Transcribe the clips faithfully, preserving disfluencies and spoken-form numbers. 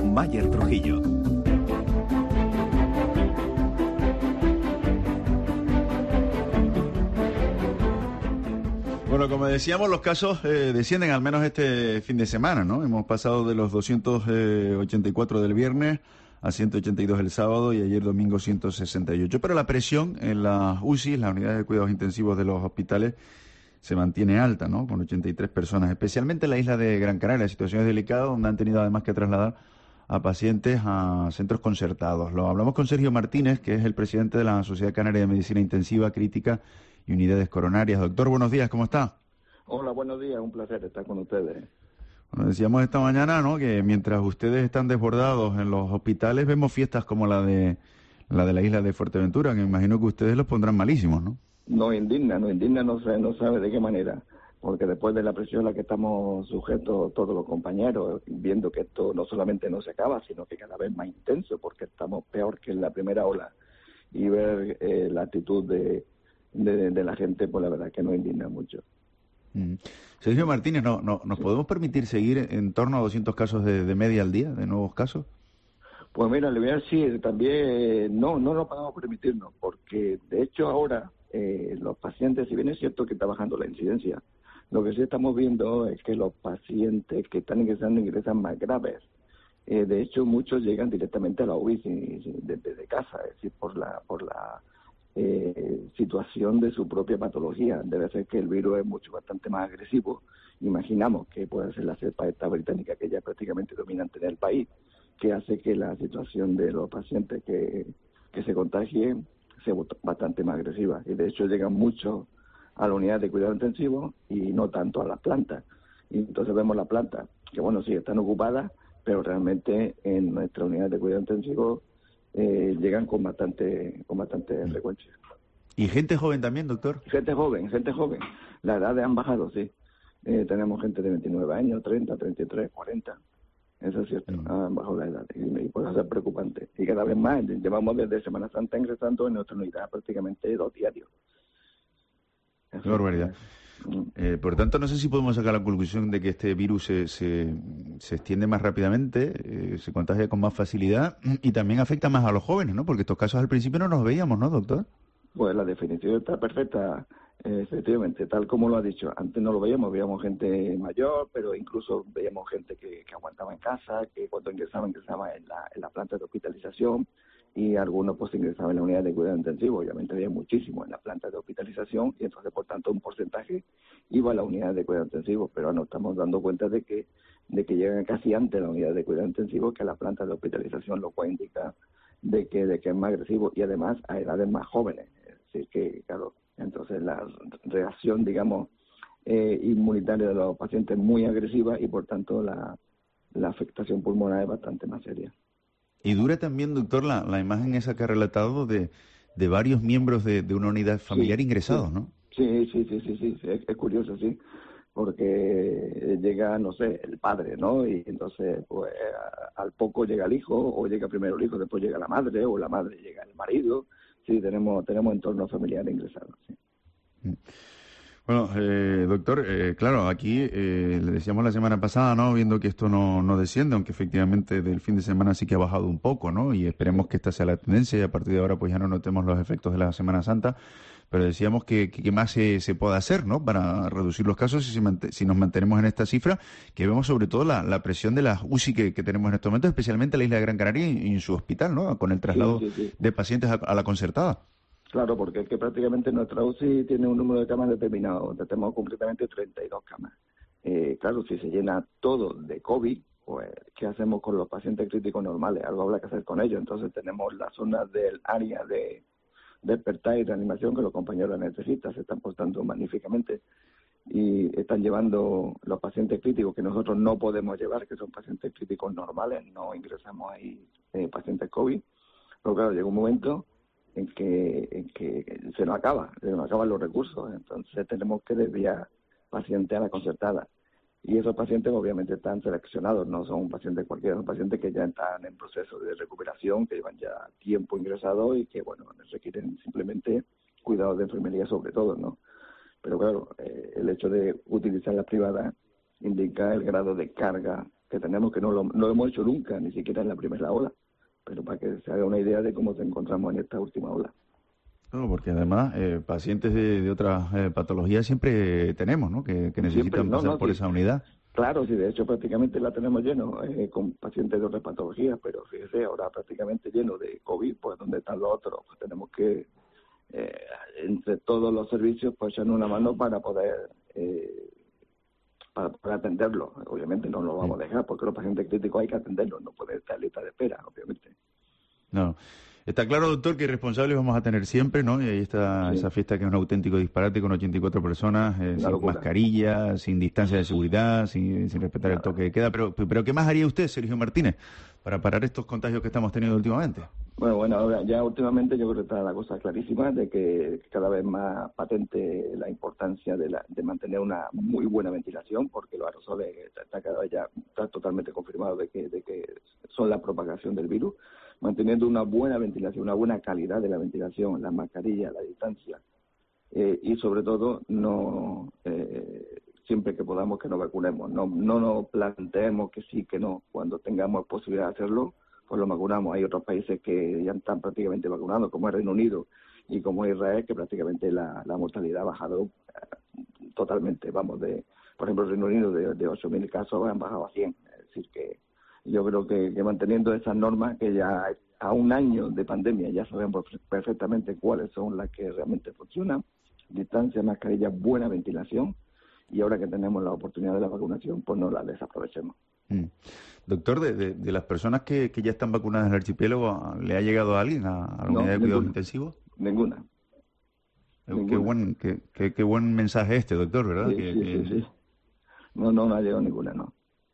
con Mayer Trujillo. Bueno, como decíamos, los casos eh, descienden al menos este fin de semana, ¿no? Hemos pasado de los doscientos ochenta y cuatro del viernes a ciento ochenta y dos el sábado y ayer domingo ciento sesenta y ocho. Pero la presión en las U C I, las unidades de cuidados intensivos de los hospitales, se mantiene alta, ¿no? Con ochenta y tres personas, especialmente en la isla de Gran Canaria. La situación es delicada, donde han tenido además que trasladar a pacientes a centros concertados. Lo hablamos con Sergio Martínez, que es el presidente de la Sociedad Canaria de Medicina Intensiva, Crítica y Unidades Coronarias. Doctor, buenos días, ¿cómo está? Hola, buenos días, un placer estar con ustedes. Bueno, decíamos esta mañana, ¿no?, que mientras ustedes están desbordados en los hospitales, vemos fiestas como la de la de la isla de Fuerteventura, que me imagino que ustedes los pondrán malísimos, ¿no? Nos indigna, nos indigna, no sé, no sabe de qué manera, porque después de la presión a la que estamos sujetos todos los compañeros, viendo que esto no solamente no se acaba, sino que cada vez más intenso, porque estamos peor que en la primera ola, y ver eh, la actitud de, de, de la gente, pues la verdad que nos indigna mucho. Mm. Sergio Martínez, ¿no, no, ¿nos podemos permitir seguir en torno a doscientos casos de, de media al día, de nuevos casos? Pues mira, le voy a decir, también eh, no, no nos podemos permitirnos, porque de hecho ahora eh, los pacientes, si bien es cierto que está bajando la incidencia, lo que sí estamos viendo es que los pacientes que están ingresando ingresan más graves. Eh, de hecho, muchos llegan directamente a la U C I desde de casa, es decir, por la por la eh, situación de su propia patología. Debe ser que el virus es mucho bastante más agresivo. Imaginamos que puede ser la cepa esta británica, que ya es prácticamente dominante en el país, que hace que la situación de los pacientes que, que se contagien sea bastante más agresiva. Y de hecho llegan muchos a la unidad de cuidado intensivo y no tanto a las plantas. Y entonces vemos la planta, que bueno, sí, están ocupadas, pero realmente en nuestra unidad de cuidado intensivo eh, llegan con bastante con bastante frecuencia. ¿Y gente joven también, doctor? Gente joven, gente joven. Las edades han bajado, sí. Eh, tenemos gente de veintinueve años, treinta, treinta y tres, cuarenta. Eso es cierto, mm. han bajado la edad y, y puede ser preocupante. Y cada vez más, llevamos desde Semana Santa ingresando en nuestra unidad prácticamente dos diarios. Qué barbaridad. Eh, por tanto, no sé si podemos sacar la conclusión de que este virus se, se, se extiende más rápidamente, eh, se contagia con más facilidad y también afecta más a los jóvenes, ¿no? Porque estos casos al principio no nos veíamos, ¿no, doctor? Pues la definición está perfecta, eh, efectivamente, tal como lo ha dicho. Antes no lo veíamos, veíamos gente mayor, pero incluso veíamos gente que, que aguantaba en casa, que cuando ingresaba, ingresaba en la, en la planta de hospitalización, y algunos pues ingresaban en la unidad de cuidado intensivo. Obviamente había muchísimo en la planta de hospitalización y entonces por tanto un porcentaje iba a la unidad de cuidado intensivo, pero nos estamos dando cuenta de que de que llegan casi antes a la unidad de cuidado intensivo que a la planta de hospitalización, lo cual indica de que de que es más agresivo y además a edades más jóvenes. Es decir que, claro, entonces la reacción, digamos, eh, inmunitaria de los pacientes es muy agresiva y por tanto la, la afectación pulmonar es bastante más seria. Y dura también, doctor, la, la imagen esa que ha relatado de, de varios miembros de, de una unidad familiar sí, ingresados, sí. ¿no? Sí, sí, sí, sí, sí, sí. Es, es curioso, sí, porque llega, no sé, el padre, ¿no? Y entonces, pues, a, al poco llega el hijo, o llega primero el hijo, después llega la madre, o la madre llega el marido. Sí, tenemos tenemos entornos familiares ingresados, sí. Mm. Bueno, eh, doctor, eh, claro, aquí eh, le decíamos la semana pasada, ¿no?, viendo que esto no, no desciende, aunque efectivamente del fin de semana sí que ha bajado un poco, ¿no?, y esperemos que esta sea la tendencia y a partir de ahora pues ya no notemos los efectos de la Semana Santa, pero decíamos que, que, que más se, se puede hacer, ¿no?, para reducir los casos si, se mant- si nos mantenemos en esta cifra, que vemos sobre todo la, la presión de las U C I que, que tenemos en estos momentos, especialmente en la isla de Gran Canaria y, y en su hospital, ¿no?, con el traslado sí, sí, sí. de pacientes a, a la concertada. Claro, porque es que prácticamente nuestra U C I tiene un número de camas determinado. Tenemos concretamente treinta y dos camas. Eh, claro, si se llena todo de COVID, pues, ¿qué hacemos con los pacientes críticos normales? Algo habrá que hacer con ellos. Entonces tenemos las zonas del área de despertar y reanimación, que los compañeros anestesistas se están portando magníficamente y están llevando los pacientes críticos que nosotros no podemos llevar, que son pacientes críticos normales, no ingresamos ahí eh, pacientes COVID. Pero claro, llega un momento en que, en que se nos acaba, se nos acaban los recursos, entonces tenemos que desviar pacientes a la concertada. Y esos pacientes obviamente están seleccionados, no son pacientes cualquiera, son pacientes que ya están en proceso de recuperación, que llevan ya tiempo ingresados y que, bueno, requieren simplemente cuidados de enfermería sobre todo, ¿no? Pero claro, eh, el hecho de utilizar las privadas indica el grado de carga que tenemos, que no lo, no lo hemos hecho nunca, ni siquiera en la primera ola, pero para que se haga una idea de cómo nos encontramos en esta última ola. No, porque además eh, pacientes de, de otras eh, patologías siempre tenemos, ¿no? Que, que necesitan Siempre, no, pasar no, por sí. esa unidad. Claro, sí, de hecho prácticamente la tenemos lleno eh, con pacientes de otras patologías, pero fíjese, ahora prácticamente lleno de COVID, pues ¿dónde están los otros? Pues tenemos que, eh, entre todos los servicios, pues echarnos una mano para poder eh, para poder atenderlos. Obviamente no lo vamos a dejar, porque los pacientes críticos hay que atenderlos, no puede estar en lista de espera, obviamente. No. Está claro, doctor, que responsables vamos a tener siempre, ¿no? Y ahí está Sí. esa fiesta que es un auténtico disparate con ochenta y cuatro personas, eh, sin locura. mascarilla, sin distancia de seguridad, sin, sin respetar el toque de queda. Pero, pero ¿qué más haría usted, Sergio Martínez, para parar estos contagios que estamos teniendo últimamente? Bueno, bueno, ahora ya últimamente yo creo que está la cosa clarísima de que cada vez más patente la importancia de, la, de mantener una muy buena ventilación, porque los aerosoles está cada vez ya está totalmente confirmado de que, de que son la propagación del virus. Manteniendo una buena ventilación, una buena calidad de la ventilación, las mascarillas, la distancia eh, y sobre todo no eh, siempre que podamos que nos vacunemos, no no nos planteemos que sí, que no, cuando tengamos posibilidad de hacerlo, pues lo vacunamos. Hay otros países que ya están prácticamente vacunados, como el Reino Unido y como Israel, que prácticamente la, la mortalidad ha bajado eh, totalmente, vamos, de por ejemplo el Reino Unido de, de ocho mil casos han bajado a cien, es decir que yo creo que, que manteniendo esas normas, que ya a un año de pandemia ya sabemos perfectamente cuáles son las que realmente funcionan, distancia, mascarilla, buena ventilación, y ahora que tenemos la oportunidad de la vacunación, pues no la desaprovechemos. Mm. Doctor, de, de, de las personas que, que ya están vacunadas en el archipiélago, ¿le ha llegado a alguien a, a la No, unidad de cuidados ninguna. intensivos? Ninguna. Eh, ninguna. Qué buen, qué, qué, qué buen mensaje este, doctor, ¿verdad? Sí, que, sí, que... sí, sí. No, no, no ha llegado ninguna, no.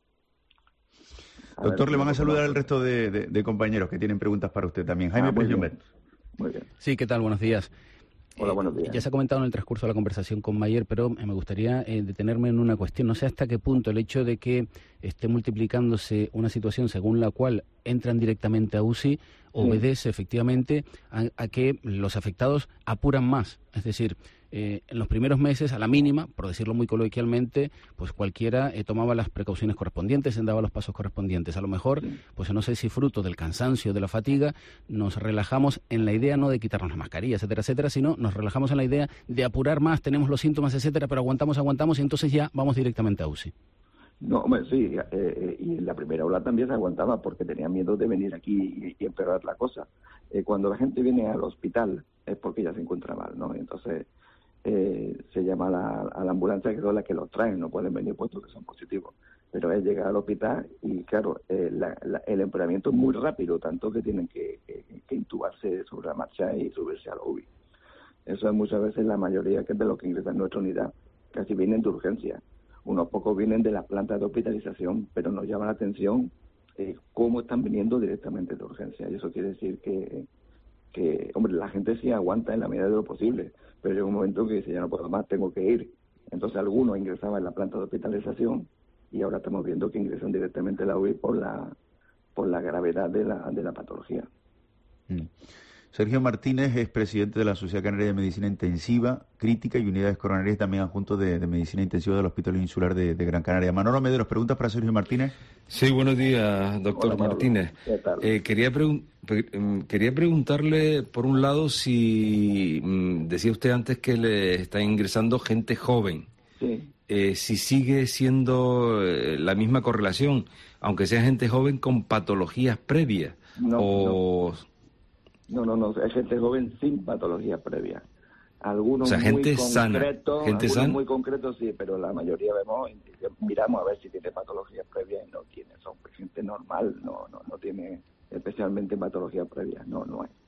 A Doctor, ver, le van a no, saludar no, al resto de, de, de compañeros que tienen preguntas para usted también. Jaime Ah, muy Presión. bien. Muy bien. Sí, ¿qué tal? Buenos días. Hola, buenos días. Ya se ha comentado en el transcurso de la conversación con Mayer, pero me gustaría eh, detenerme en una cuestión. No sé hasta qué punto el hecho de que esté multiplicándose una situación según la cual entran directamente a U C I obedece efectivamente a, a que los afectados apuran más. Es decir, eh, en los primeros meses, a la mínima, por decirlo muy coloquialmente, pues cualquiera eh, tomaba las precauciones correspondientes, daba los pasos correspondientes. A lo mejor, pues no sé si fruto del cansancio, de la fatiga, nos relajamos en la idea no de quitarnos la mascarilla, etcétera, etcétera, sino nos relajamos en la idea de apurar más, tenemos los síntomas, etcétera, pero aguantamos, aguantamos y entonces ya vamos directamente a U C I. No, hombre, sí, eh, y en la primera ola también se aguantaba porque tenía miedo de venir aquí y, y empeorar la cosa. Eh, cuando la gente viene al hospital es porque ya se encuentra mal, ¿no? Entonces eh, se llama a la, a la ambulancia, que son las que los traen, no pueden venir puestos que son positivos. Pero es llegar al hospital y, claro, eh, la, la, el empeoramiento es muy rápido, tanto que tienen que, que, que intubarse sobre la marcha y subirse a la U B I. Eso es muchas veces la mayoría que es de los que ingresan en nuestra unidad, casi vienen de urgencia. Unos pocos vienen de las plantas de hospitalización, pero nos llama la atención eh, cómo están viniendo directamente de urgencia. Y eso quiere decir que, que, hombre, la gente sí aguanta en la medida de lo posible, pero llega un momento que dice, ya no puedo más, tengo que ir. Entonces algunos ingresaban en la planta de hospitalización y ahora estamos viendo que ingresan directamente a la U B I por la, por la gravedad de la, de la patología. Mm. Sergio Martínez es presidente de la Sociedad Canaria de Medicina Intensiva, Crítica y Unidades Coronarias, también adjunto de, de Medicina Intensiva del Hospital Insular de, de Gran Canaria. Manolo Mederos, ¿preguntas para Sergio Martínez? Sí, buenos días, doctor Hola, Martínez. ¿Qué tal? Eh, quería, pregun quería preguntarle, por un lado, si mm, decía usted antes que le está ingresando gente joven. Sí. Eh, si sigue siendo eh, la misma correlación, aunque sea gente joven con patologías previas. No, o... no. No, no, no, es gente joven sin patología previa. Algunos o sea, gente muy sana, concretos, gente algunos sana. muy concretos sí, pero la mayoría vemos, miramos a ver si tiene patología previa y no tiene, son gente normal, no, no, no tiene especialmente patología previa, no, no hay.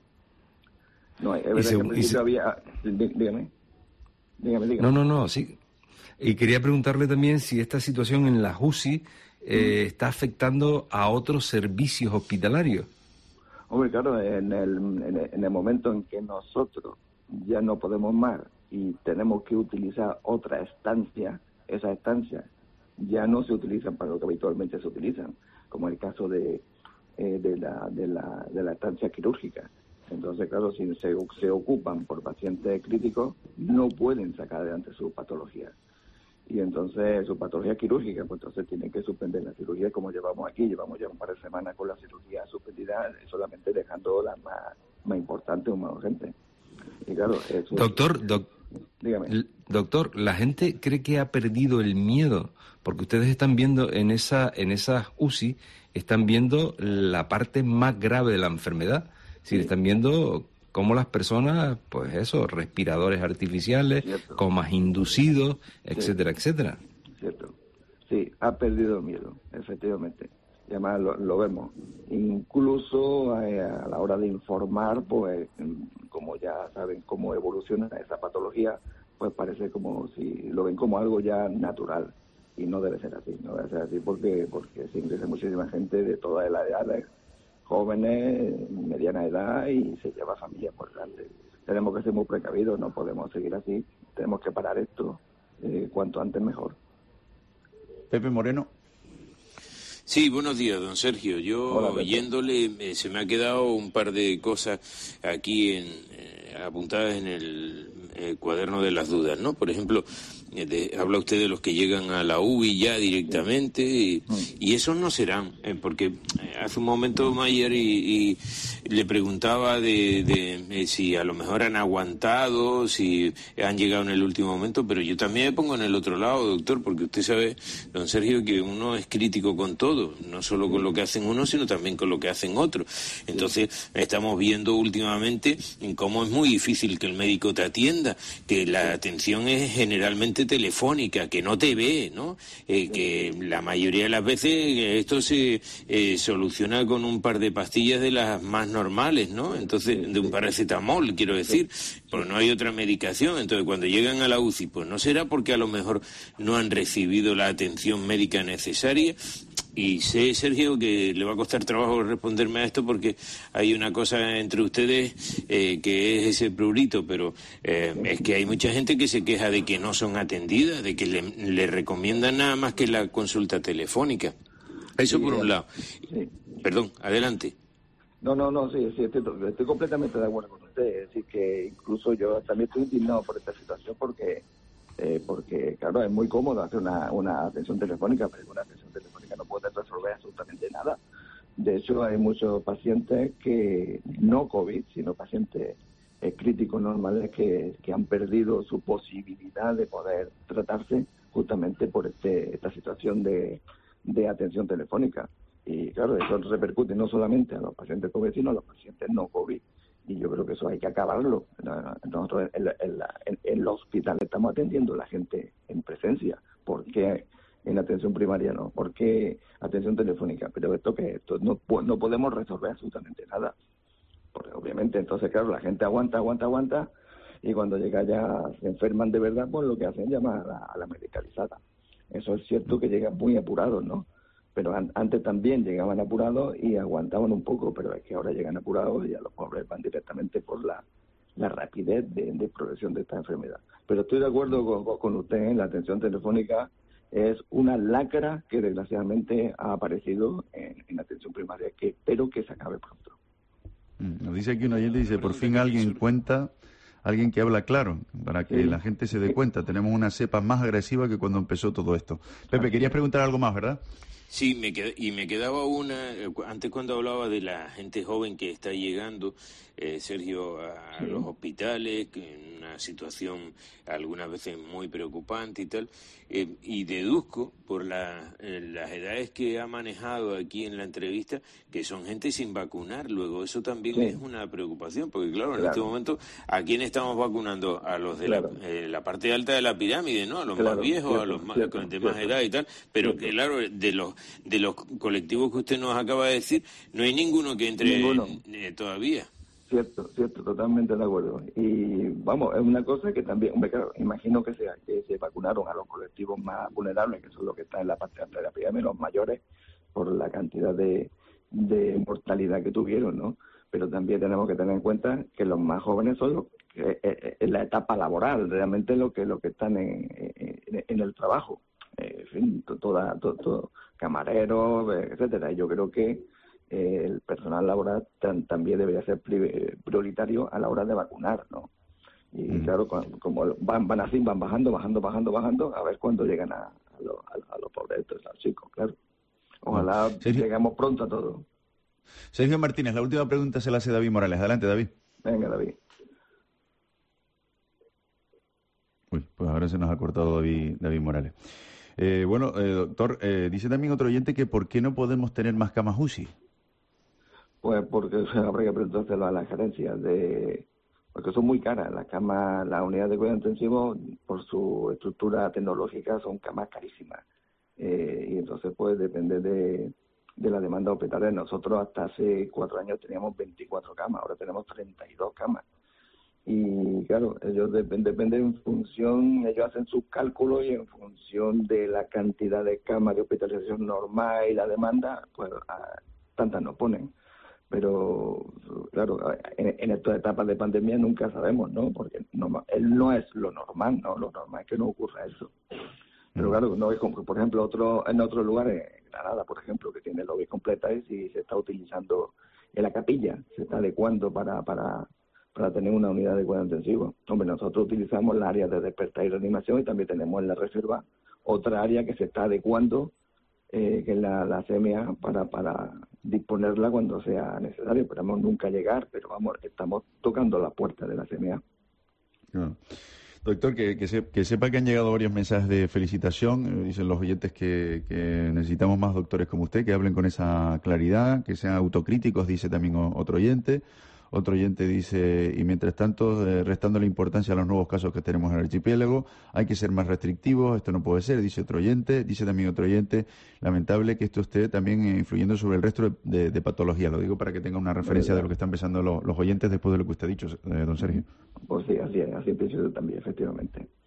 No hay, es verdad se, que en principio se... había, dígame, dígame, dígame. No, no, no, sí. Y quería preguntarle también si esta situación en la U C I eh, mm. está afectando a otros servicios hospitalarios. Hombre, claro, en el, en el, en el momento en que nosotros ya no podemos más y tenemos que utilizar otra estancia, esas estancias ya no se utilizan para lo que habitualmente se utilizan, como el caso de, eh, de, la, de, la, de la estancia quirúrgica. Entonces, claro, si se, se ocupan por pacientes críticos, no pueden sacar adelante su patología. y entonces su patología quirúrgica, pues entonces tienen que suspender la cirugía como llevamos aquí, llevamos ya un par de semanas con la cirugía suspendida, solamente dejando las más, más importantes o más urgentes. Y claro, eso, doctor, doc, dígame. Doctor, la gente cree que ha perdido el miedo, porque ustedes están viendo en esa en esas U C I, están viendo la parte más grave de la enfermedad, es decir, sí. Están viendo cómo las personas, pues eso, respiradores artificiales, Cierto. comas inducidos, etcétera, sí. etcétera. Cierto. Sí, ha perdido el miedo, efectivamente. Y además lo, lo vemos. Incluso eh, a la hora de informar, pues como ya saben cómo evoluciona esa patología, pues parece como si lo ven como algo ya natural. Y no debe ser así, no debe ser así porque porque se ingresa muchísima gente de todas las edades, jóvenes, mediana edad, y se lleva familia por delante. Tenemos que ser muy precavidos, no podemos seguir así, tenemos que parar esto eh, cuanto antes mejor. Pepe Moreno. Sí, buenos días, don Sergio. Yo, Hola, oyéndole, eh, se me ha quedado un par de cosas aquí en, eh, apuntadas en el eh, cuaderno de las dudas, ¿no? Por ejemplo, eh, de, habla usted de los que llegan a la U B I ya directamente, y, y esos no serán, eh, porque eh, hace un momento Mayer y, y le preguntaba de, de eh, si a lo mejor han aguantado, si han llegado en el último momento, pero yo también me pongo en el otro lado, doctor, porque usted sabe, don Sergio, que uno es crítico con todo, no solo con lo que hacen unos, sino también con lo que hacen otros. Entonces, estamos viendo últimamente cómo es muy difícil que el médico te atienda, que la atención es generalmente telefónica, que no te ve, ¿no? Eh, que la mayoría de las veces esto se eh, soluciona con un par de pastillas de las más normales, ¿no? Entonces, de un paracetamol, quiero decir, pero no hay otra medicación. Entonces, cuando llegan a la U C I, pues no será porque a lo mejor no han recibido la atención médica necesaria. Y sé, Sergio, que le va a costar trabajo responderme a esto porque hay una cosa entre ustedes eh, que es ese prurito, pero eh, es que hay mucha gente que se queja de que no son atendidas, de que le, le recomiendan nada más que la consulta telefónica. Eso sí, por un lado. Sí. Perdón, adelante. No, no, no, sí, sí, estoy, estoy completamente de acuerdo con usted. Es decir, que incluso yo también estoy indignado por esta situación porque... Eh, porque, claro, es muy cómodo hacer una, una atención telefónica, pero una atención telefónica no puede resolver absolutamente nada. De hecho, hay muchos pacientes que, no COVID, sino pacientes eh, críticos normales que, que han perdido su posibilidad de poder tratarse justamente por este, esta situación de, de atención telefónica. Y, claro, eso repercute no solamente a los pacientes COVID, sino a los pacientes no COVID. Y yo creo que eso hay que acabarlo. Nosotros en, en, en, en los hospitales estamos atendiendo a la gente en presencia. ¿Por qué en atención primaria no? ¿Por qué atención telefónica? Pero esto que esto no, no podemos resolver absolutamente nada. Porque obviamente, entonces, claro, la gente aguanta, aguanta, aguanta, y cuando llega ya, se enferman de verdad, pues lo que hacen es llamar a la, a la medicalizada. Eso es cierto que llegan muy apurados, ¿no? Pero an- antes también llegaban apurados y aguantaban un poco, pero es que ahora llegan apurados y a los pobres van directamente por la, la rapidez de, de progresión de esta enfermedad. Pero estoy de acuerdo con, con usted, ¿eh? La atención telefónica es una lacra que desgraciadamente ha aparecido en, en atención primaria, que espero que se acabe pronto. Nos dice aquí un oyente, dice, por fin alguien cuenta, alguien que habla claro, para que sí. la gente se dé cuenta. Tenemos una cepa más agresiva que cuando empezó todo esto. Pepe, querías preguntar algo más, ¿verdad? Sí, me qued- y me quedaba una, antes cuando hablaba de la gente joven que está llegando, eh, Sergio, a sí. los hospitales, que en una situación algunas veces muy preocupante y tal, eh, y deduzco por la, eh, las edades que ha manejado aquí en la entrevista, que son gente sin vacunar. Luego eso también sí. es una preocupación, porque claro, en claro. este momento, ¿a quién estamos vacunando? A los de claro. la, eh, la parte alta de la pirámide, ¿no? A los claro. más viejos, cierto, a los más, cierto, de más cierto. edad y tal, pero cierto. que claro, de los de los colectivos que usted nos acaba de decir, no hay ninguno que entre ninguno. Eh, todavía. Cierto, cierto, totalmente de acuerdo. Y vamos, es una cosa que también, hombre, claro, imagino que se, que se vacunaron a los colectivos más vulnerables, que son los que están en la parte alta de la pirámide, los mayores, por la cantidad de, de mortalidad que tuvieron, ¿no? Pero también tenemos que tener en cuenta que los más jóvenes son los que en la etapa laboral, realmente lo que lo que están en, en, en el trabajo. En fin, toda, todo, todo, camareros, etcétera. Yo creo que eh, el personal laboral tan, también debería ser pri- prioritario a la hora de vacunar, ¿no? Y mm. claro, como van van así, van bajando, bajando, bajando, bajando, a ver cuándo llegan a, a, lo, a, a los pobres, a los chicos, claro. Ojalá mm. lleguemos pronto a todo. Sergio Martínez, la última pregunta se la hace David Morales. Adelante, David. Venga, David. Uy, pues ahora se nos ha cortado David, David Morales. Eh, bueno, eh, doctor, eh, dice también otro oyente que ¿por qué no podemos tener más camas U C I? Pues porque o sea, habría que preguntárselo a las gerencias de... Porque son muy caras. Las camas, las unidades de cuidado intensivo, por su estructura tecnológica, son camas carísimas. Eh, y entonces, pues, depende de, de la demanda hospitalaria. Nosotros hasta hace cuatro años teníamos veinticuatro camas, ahora tenemos treinta y dos camas. Y claro, ellos dependen depende en función, ellos hacen sus cálculos y en función de la cantidad de camas de hospitalización normal y la demanda, pues a, tantas nos ponen. Pero claro, en, en estas etapas de pandemia nunca sabemos, ¿no? Porque no, él no es lo normal, ¿no? Lo normal es que no ocurra eso. Pero claro, no es como, por ejemplo, otro en otros lugares, Granada, por ejemplo, que tiene lobbies completas y se está utilizando en la capilla, se está adecuando para... para para tener una unidad de cuidado intensivo. Hombre, nosotros utilizamos la área de despertar y reanimación y también tenemos en la reserva otra área que se está adecuando, eh, que es la, la C M A, para, para disponerla cuando sea necesario. Esperamos nunca llegar, pero vamos, estamos tocando la puerta de la C M A. Claro. Doctor, que, que, se, que sepa que han llegado varios mensajes de felicitación. Eh, dicen los oyentes que, que necesitamos más doctores como usted, que hablen con esa claridad, que sean autocríticos, dice también otro oyente. Otro oyente dice, y mientras tanto, eh, restando la importancia a los nuevos casos que tenemos en el archipiélago, hay que ser más restrictivos, esto no puede ser, dice otro oyente. Dice también otro oyente, lamentable que esto esté también eh, influyendo sobre el resto de, de, de patologías. Lo digo para que tenga una referencia de lo que están pensando los, los oyentes después de lo que usted ha dicho, eh, don Sergio. Pues sí, así es, así pienso yo también, efectivamente.